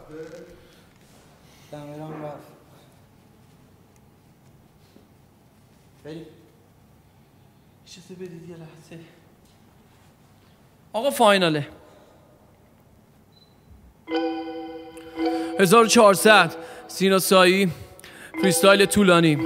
دمیرم رفت. بریم. اجازه بدید یه لحظه. آقا فایناله 1400 سینا سایی فریستایل طولانی.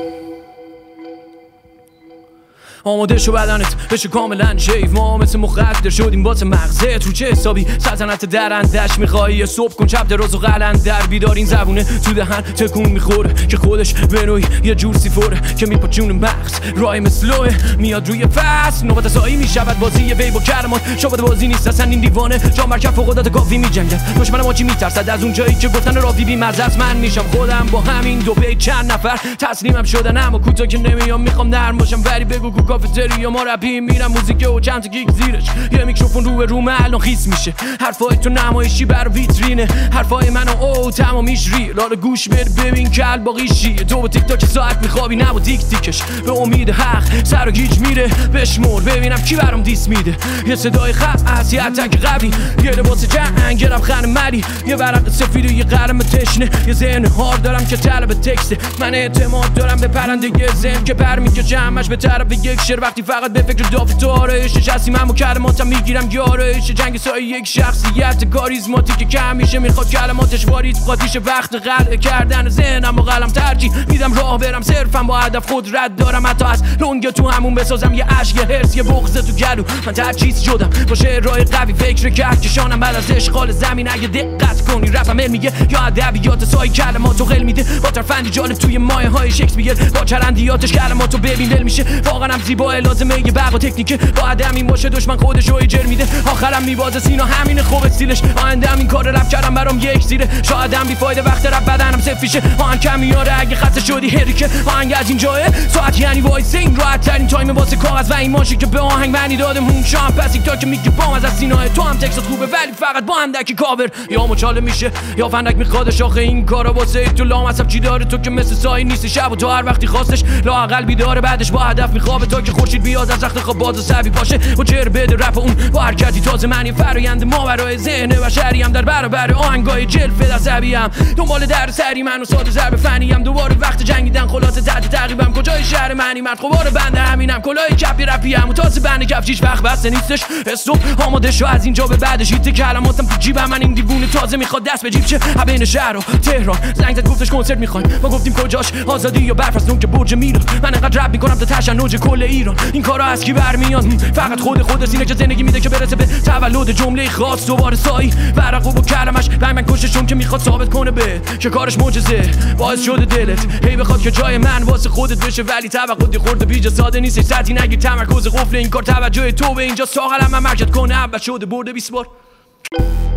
آماده شو بدنت بشه کاملا شیف، ما مثل مخدر شدیم واسه مغزت. رو چه حسابی سلطنت درندش میخوایی؟ صبح کن چپ دراز و قلندر، بیدار این زبونه تو دهن تکون میخوره که خودش به نوعی یه جور سیفوره که میپاچونه مغز. رای مثلوه میاد روی فصل، نوبت سایی میشود بازی وی با کلمات. شابت بازی نیست اصلا این دیوانه، جا مرکب فوق العاده گاوی میجنگد. دشمن ما چی میترسد از اون جایی که گفتن راوی بی مزه است؟ من میشم خودم با همین دو بیت چند نفر تسلیمم شدن، اما کوتاه که نمیام میخوام نرم باشم. ولی بگو کافتریا ما رپی میرم موزیک و چند تا گیگ زیرش، یه میکروفون رو به رومه الان خیس میشه. حرفای تو نمایشی بر ویترینه، حرفای منو او تمامیش ری. لاره گوش بده ببین کل باقیشی، تو با تیک تاک ساعت میخوابی نه با تیک تیکش. به امید حق سر و گیج میره بشمور ببینم کی برام دیس میده. یه صدای خاص یه اتک قبلی، یه لباس جنگ یه لبخند ملی، یه ورق سفید و یه قلم تشنه. یه ذهن هار دارم که طلب تکسته، من اعتماد دارم به پرنده ذهن که برمیگه جمعش به طرف یک شعر. وقتی فقط به فکر داف تو آرایش نشستیم اما کلماتم میگیرم یارایش. جنگ سایه یک شخصیت کاریزماتیک که همیشه میخواد کلماتش واریز قاطیشه. وقت قلع کردن ذهنم با قلم ترجیح میدم راه برم صرفم با هدف خود رد دارم. حتی از لنگ تو همون بسازم یه عشق یه حرص یه بغض تو گلو. من تجهیز شدم با شعرهای قوی فکر کهکشانم بعد از اشغال زمین. اگه دقت کنی رپم میگه یا ادبیات سایه کلماتو قل میده با ترفندی جالب توی مایه های شکسپیر. با چرندیاتش کلماتو ببین دل میشه واقعا زیبا لازمه یه بقا تکنیکه. با آدم این باشه دشمن خودش رو ایجر میده. آخرم میبازه سینا همین خوب استیلش. آیندهم این کار رپ کردم برام یک زیره. شایدم بیفایده وقت رپ بدنم سفیشه. آهنگ کم میاره اگه خسته شدی هریکه. آهنگ از این جایه ساعت یعنی وایس این راحت ترین تایم واسه کاغذ و این ماشین که به آهنگ معنی داده مون شام. پس یک تا که میگه بام از سینا تو هم تکست خوبه ولی فقط با اندکی کاور. یا مچاله میشه یا فندک میخواد شاخه این کارا واسه تو لامصب چی داره تو که مثل سای نیستی شب و تو هر وقتی خواستش لااقل بیداره بعدش با هدف میخوابه تا که خورشید بیاد از رخت خواب باز سبی باشه و چهر بده رپ اون با حرکتی تازه معنی فرایند ما برای ذهن بشری هم در برابر آهنگای جلفه در سبیم. دنبال در سری من و ساده ضرب فنی هم دوباره وقت جنگیدن خلاصه تحت تعقیبم. کجای شهر معنی مرد خوبار بنده همینم کلای کپی رپی هم و تازه بنده کفشیش وقت بسته نیستش. استوب آماده شو از اینجا به بعدش هیت کلماتم تو جیبم. من این دیوونه تازه میخواد دست به جیب شه. بین شهر و تهران زنگ زد گفتش کنسرت میخوایم ما گفتیم کجاش آزادی یا برف از نوک برج میلان. من انقدر رپ میکنم تا تشنج کل ایران. این کارا از کی برمیاد؟ فقط خود سینه که زندگی میده که برسه به تولد جمله خاص. دوباره سایی ورق و کلمش من کششون که میخواد ثابت کنه به که کارش معجزه باعث شده دلت هی بخواد که جای من واسه خودت بشه. ولی توقعی خورده بیجا ساده نیست سطحی نگیر تمرکز قفل این کار. توجه تو به اینجا ساغلم من مرجت کنه اول شده برده 20 بار.